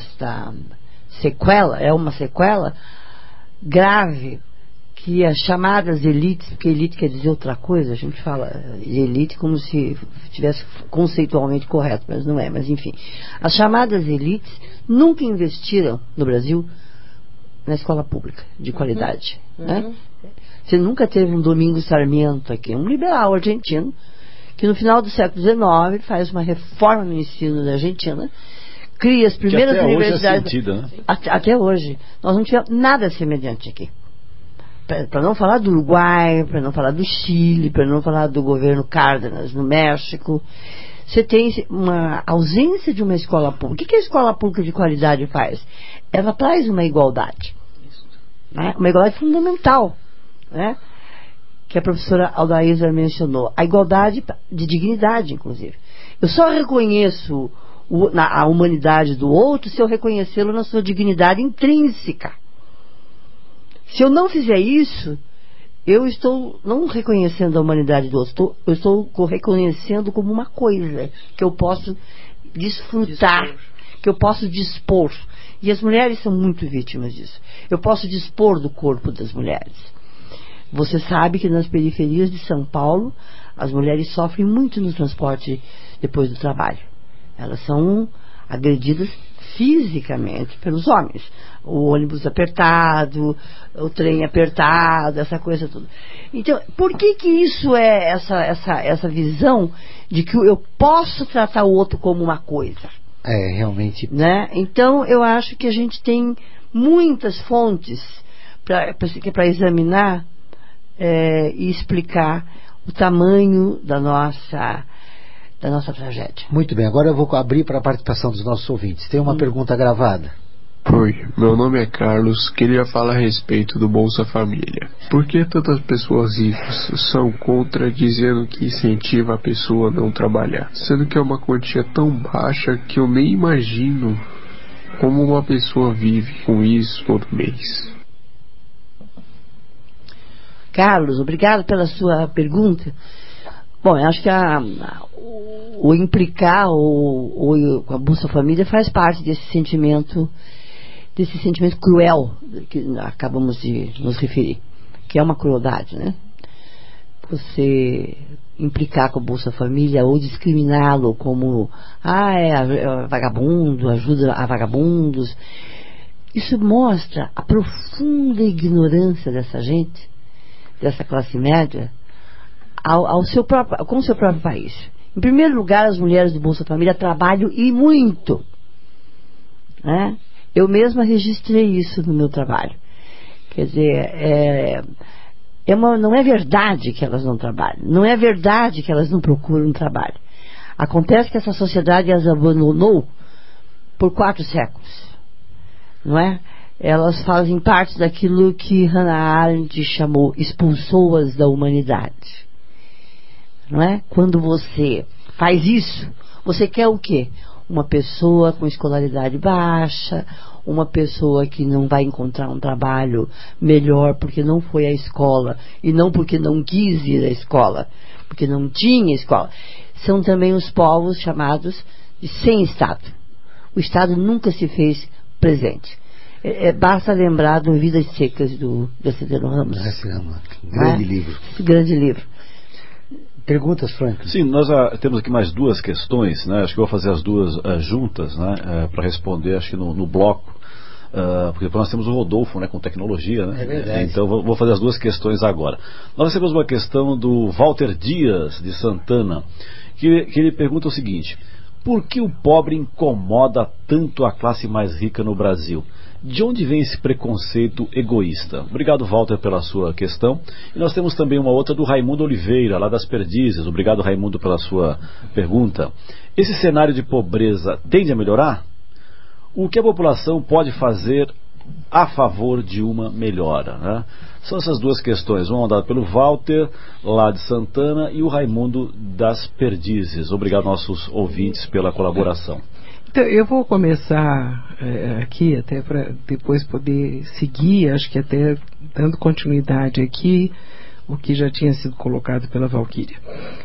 sequela, é uma sequela grave, que as chamadas elites, porque elite quer dizer outra coisa, a gente fala de elite como se estivesse conceitualmente correto, mas não é, mas enfim. As chamadas elites nunca investiram no Brasil na escola pública, de qualidade. Né? Você nunca teve um Domingos Sarmiento aqui, um liberal argentino, que no final do século XIX faz uma reforma no ensino da Argentina, cria as primeiras universidades. Hoje é sentida, né? Até hoje. Nós não tivemos nada semelhante aqui. Para não falar do Uruguai, para não falar do Chile, para não falar do governo Cárdenas no México, você tem uma ausência de uma escola pública. O que a escola pública de qualidade faz? Ela traz uma igualdade, né? Uma igualdade fundamental, né? Que a professora Aldaísa mencionou, a igualdade de dignidade, inclusive. Eu só reconheço a humanidade do outro se eu reconhecê-lo na sua dignidade intrínseca. Se eu não fizer isso, eu estou não reconhecendo a humanidade do outro, eu estou reconhecendo como uma coisa que eu posso desfrutar, que eu posso dispor. E as mulheres são muito vítimas disso. Eu posso dispor do corpo das mulheres. Você sabe que nas periferias de São Paulo, as mulheres sofrem muito no transporte depois do trabalho. Elas são agredidas fisicamente pelos homens. O ônibus apertado, o trem apertado, essa coisa toda. Então, por que isso é essa visão de que eu posso tratar o outro como uma coisa? Realmente. Né? Então, eu acho que a gente tem muitas fontes para examinar e explicar o tamanho da nossa tragédia. Muito bem, agora eu vou abrir para a participação dos nossos ouvintes. Tem uma pergunta gravada. Oi, meu nome é Carlos, queria falar a respeito do Bolsa Família. Por que tantas pessoas ricas são contra, dizendo que incentiva a pessoa a não trabalhar? Sendo que é uma quantia tão baixa que eu nem imagino como uma pessoa vive com isso todo mês. Carlos, obrigado pela sua pergunta. Bom, eu acho que o implicar com a Bolsa Família faz parte desse sentimento cruel que acabamos de nos referir, que é uma crueldade, né? Você implicar com a Bolsa Família ou discriminá-lo como é vagabundo, ajuda a vagabundos, isso mostra a profunda ignorância dessa gente, dessa classe média, com o seu próprio país. Em primeiro lugar, as mulheres do Bolsa Família trabalham e muito, né? Eu mesma registrei isso no meu trabalho. Quer dizer, não é verdade que elas não trabalham. Não é verdade que elas não procuram trabalho. Acontece que essa sociedade as abandonou por 4 séculos. Não é? elas fazem parte daquilo que Hannah Arendt chamou expulsoras da humanidade. Não é? Quando você faz isso, você quer o quê? Uma pessoa com escolaridade baixa, uma pessoa que não vai encontrar um trabalho melhor porque não foi à escola, e não porque não quis ir à escola, porque não tinha escola. São também os povos chamados de sem Estado. O Estado nunca se fez presente. Basta lembrar do Vidas Secas do Graciliano Ramos. Grande livro. Grande livro. Perguntas, Franklin? Sim, nós temos aqui mais duas questões, né? Acho que eu vou fazer as duas juntas, né? Para responder, acho que no bloco. Porque depois nós temos o Rodolfo, né, com tecnologia, né? É verdade. Então vou fazer as duas questões agora. Nós recebemos uma questão do Walter Dias, de Santana, que ele pergunta o seguinte: por que o pobre incomoda tanto a classe mais rica no Brasil? De onde vem esse preconceito egoísta? Obrigado, Walter, pela sua questão. E nós temos também uma outra do Raimundo Oliveira, lá das Perdizes. Obrigado, Raimundo, pela sua pergunta. Esse cenário de pobreza tende a melhorar? O que a população pode fazer a favor de uma melhora, né? São essas duas questões, uma mandada pelo Walter, lá de Santana, e o Raimundo das Perdizes. Obrigado, nossos ouvintes, pela colaboração. Então, eu vou começar aqui, até para depois poder seguir, acho que até dando continuidade aqui, o que já tinha sido colocado pela Valquíria.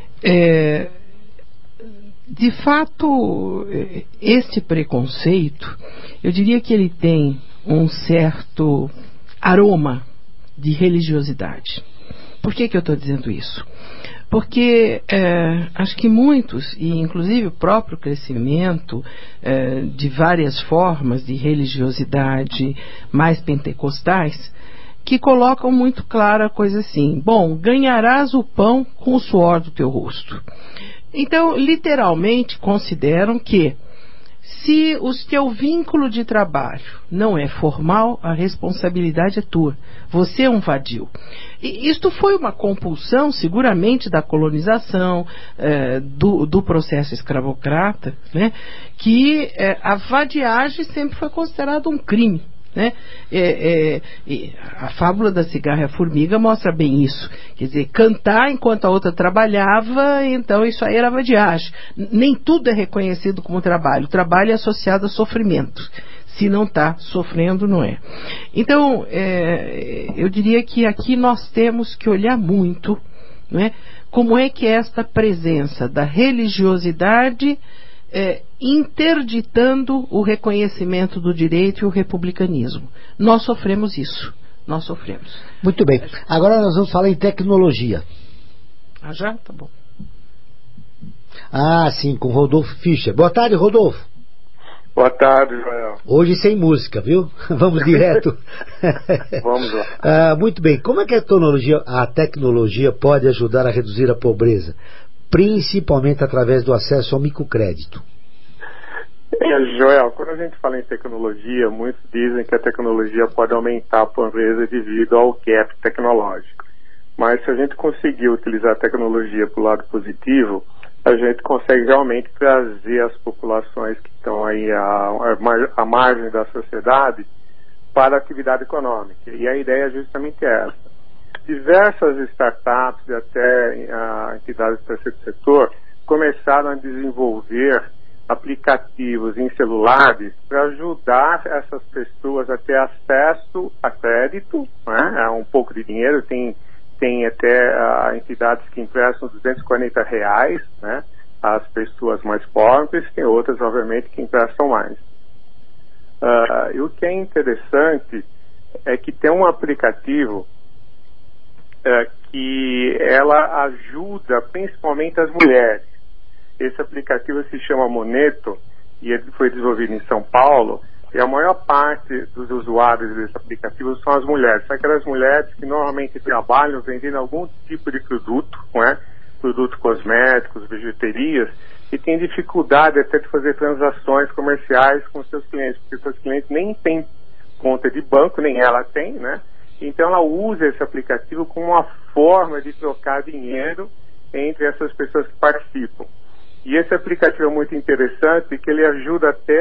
De fato, este preconceito, eu diria que ele tem um certo aroma de religiosidade. Por que eu estou dizendo isso? Porque acho que muitos, e inclusive o próprio crescimento de várias formas de religiosidade mais pentecostais, que colocam muito clara a coisa assim: bom, ganharás o pão com o suor do teu rosto. Então, literalmente, consideram que se o teu vínculo de trabalho não é formal, a responsabilidade é tua. Você é um vadio. E isto foi uma compulsão, seguramente, da colonização, do processo escravocrata, né? Que a vadiagem sempre foi considerada um crime. Né? A fábula da cigarra e a formiga mostra bem isso. Quer dizer, cantar enquanto a outra trabalhava, então isso aí era vadiagem. Nem tudo é reconhecido como trabalho. O trabalho é associado a sofrimento. Se não está sofrendo, não é. Então, eu diria que aqui nós temos que olhar muito, né, como é que esta presença da religiosidade interditando o reconhecimento do direito e o republicanismo. Nós sofremos isso. Nós sofremos. Muito bem. Agora nós vamos falar em tecnologia. Ah, já? Tá bom. Ah, sim, com Rodolfo Fischer. Boa tarde, Rodolfo. Boa tarde, Joel. Hoje sem música, viu? Vamos direto. Vamos lá. Muito bem. Como é que a tecnologia pode ajudar a reduzir a pobreza? Principalmente através do acesso ao microcrédito. Joel, quando a gente fala em tecnologia, muitos dizem que a tecnologia pode aumentar a pobreza devido ao gap tecnológico. Mas se a gente conseguir utilizar a tecnologia para o lado positivo, a gente consegue realmente trazer as populações que estão aí à margem da sociedade para a atividade econômica. E a ideia é justamente essa. Diversas startups e até entidades do terceiro setor começaram a desenvolver aplicativos em celulares para ajudar essas pessoas a ter acesso a crédito, né, a um pouco de dinheiro. Tem até entidades que emprestam R$240, né, às pessoas mais pobres, tem outras, obviamente, que emprestam mais. E o que é interessante é que tem um aplicativo que ela ajuda principalmente as mulheres. Esse aplicativo se chama Moneto e ele foi desenvolvido em São Paulo, e a maior parte dos usuários desse aplicativo são as mulheres. São aquelas mulheres que normalmente trabalham vendendo algum tipo de produto, não é? Produtos cosméticos, bijuterias, e têm dificuldade até de fazer transações comerciais com seus clientes, porque seus clientes nem têm conta de banco, nem ela tem, né? Então ela usa esse aplicativo como uma forma de trocar dinheiro entre essas pessoas que participam. E esse aplicativo é muito interessante, que ele ajuda até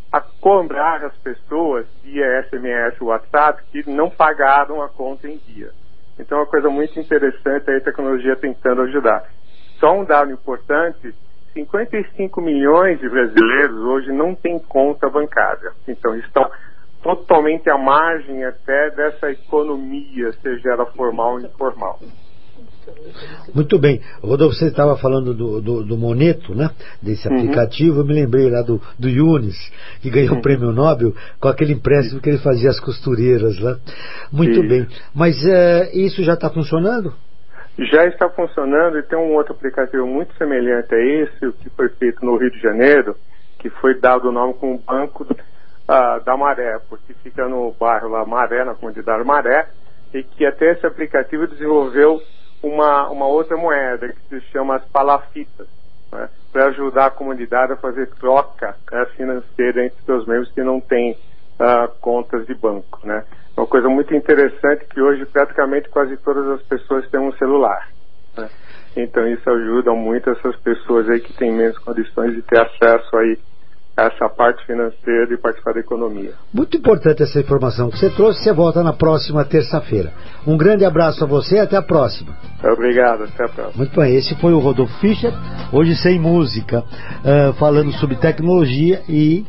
a cobrar as pessoas via SMS, WhatsApp, que não pagaram a conta em dia. Então é uma coisa muito interessante aí a tecnologia tentando ajudar. Só um dado importante, 55 milhões de brasileiros hoje não têm conta bancária. Então estão totalmente à margem até dessa economia, seja ela formal ou informal. Muito bem. Rodolfo, você estava falando do Moneto, né? Desse aplicativo. Eu me lembrei lá do Yunis, que ganhou o prêmio Nobel com aquele empréstimo que ele fazia às costureiras lá. Muito bem. Mas isso já está funcionando? Já está funcionando, e tem um outro aplicativo muito semelhante a esse, o que foi feito no Rio de Janeiro, que foi dado o nome como Banco da Maré, porque fica no bairro lá Maré, na comunidade Maré, e que até esse aplicativo desenvolveu uma outra moeda que se chama as palafitas, né, para ajudar a comunidade a fazer troca financeira entre seus membros que não têm contas de banco, né. É uma coisa muito interessante que hoje praticamente quase todas as pessoas têm um celular, né. Então isso ajuda muito essas pessoas aí que têm menos condições de ter acesso aí essa parte financeira e participar da economia. Muito importante essa informação que você trouxe. Você volta na próxima terça-feira. Um grande abraço a você e até a próxima. Obrigado, até a próxima. Muito bem, esse foi o Rodolfo Fischer, hoje sem música, falando sobre tecnologia e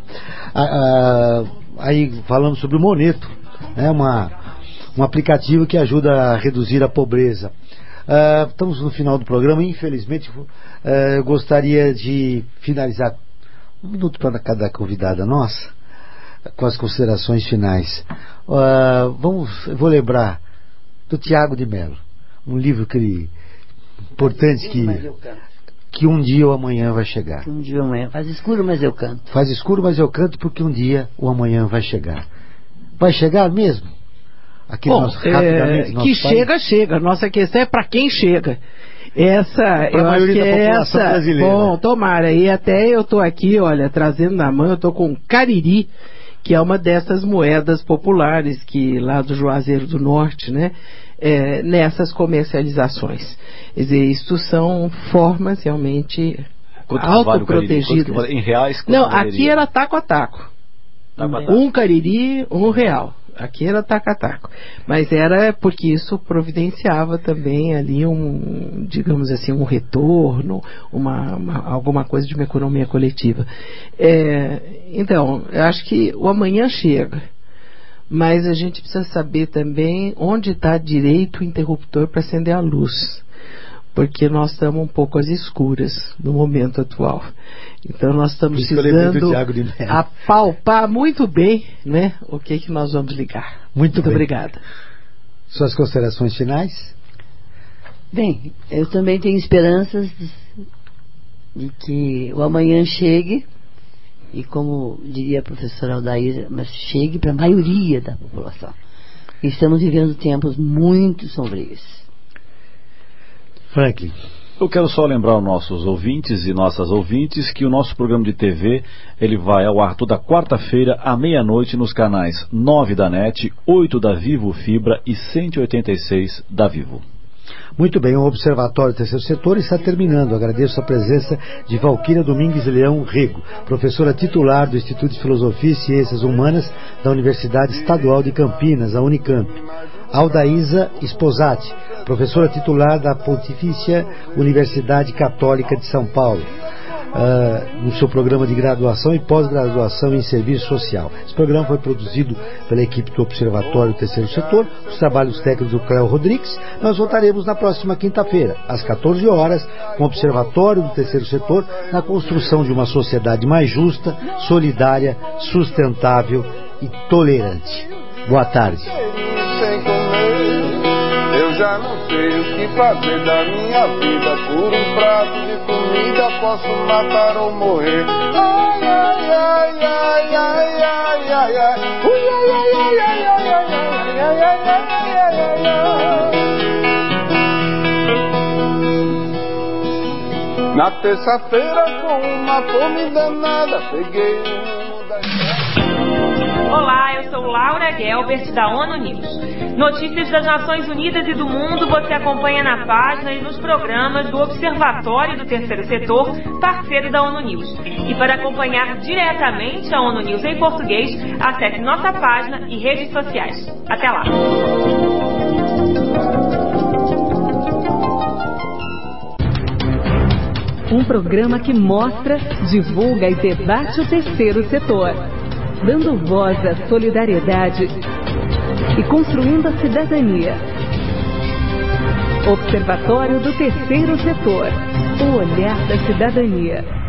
aí falando sobre o Moneto, né, um aplicativo que ajuda a reduzir a pobreza. Estamos no final do programa, infelizmente eu gostaria de finalizar um minuto para cada convidada nossa, com as considerações finais. Eu vou lembrar do Tiago de Mello, um livro importante que um dia o amanhã vai chegar. Um dia o amanhã. Faz escuro, mas eu canto. Faz escuro, mas eu canto, porque um dia o amanhã vai chegar. Vai chegar mesmo? Aqui rapidamente, que chega. Nossa questão é para quem chega. Eu acho que essa brasileira. Bom, tomara. E até eu tô aqui, olha, trazendo na mão, eu tô com cariri, que é uma dessas moedas populares que lá do Juazeiro do Norte, né? Nessas comercializações. Quer dizer, isto são formas realmente autoprotegidas. Vale em reais? Não, aqui era taco a taco. Um cariri, R$1. Aqui era taco a taco. Mas era porque isso providenciava também ali digamos assim, um retorno, alguma coisa de uma economia coletiva. Então, eu acho que o amanhã chega. Mas a gente precisa saber também onde está direito o interruptor para acender a luz. Porque nós estamos um pouco às escuras no momento atual. Então nós estamos precisando apalpar muito bem, né, o que nós vamos ligar. Muito obrigada. Suas considerações finais? Bem, eu também tenho esperanças de que o amanhã chegue, e como diria a professora Aldair, mas chegue para a maioria da população. Estamos vivendo tempos muito sombrios. Franklin. Eu quero só lembrar aos nossos ouvintes e nossas ouvintes que o nosso programa de TV ele vai ao ar toda quarta-feira à meia-noite nos canais 9 da NET, 8 da Vivo Fibra e 186 da Vivo. Muito bem, o Observatório do Terceiro Setor está terminando. Agradeço a presença de Valquíria Domingues Leão Rego, professora titular do Instituto de Filosofia e Ciências Humanas da Universidade Estadual de Campinas, a Unicamp. Aldaísa Esposati, professora titular da Pontifícia Universidade Católica de São Paulo, no seu programa de graduação e pós-graduação em Serviço Social. Esse programa foi produzido pela equipe do Observatório do Terceiro Setor, os trabalhos técnicos do Cléo Rodrigues. Nós voltaremos na próxima quinta-feira, às 14 horas, com o Observatório do Terceiro Setor na construção de uma sociedade mais justa, solidária, sustentável e tolerante. Boa tarde. Eu já não sei o que fazer da minha vida. Por um prato de comida posso matar ou morrer. Ai, ai, ai, ai, ai, ai, ai, ai. Ui, ai, ai, ai, ai, ai, ai, ai, ai, ai, ai, ai. Na terça-feira com uma fome danada peguei o rumo da... Olá, eu sou sou Laura Gelbert, da ONU News. Notícias das Nações Unidas e do mundo você acompanha na página e nos programas do Observatório do Terceiro Setor, parceiro da ONU News. E para acompanhar diretamente a ONU News em português, acesse nossa página e redes sociais. Até lá! Um programa que mostra, divulga e debate o terceiro setor, dando voz à solidariedade e construindo a cidadania. Observatório do Terceiro Setor, o olhar da cidadania.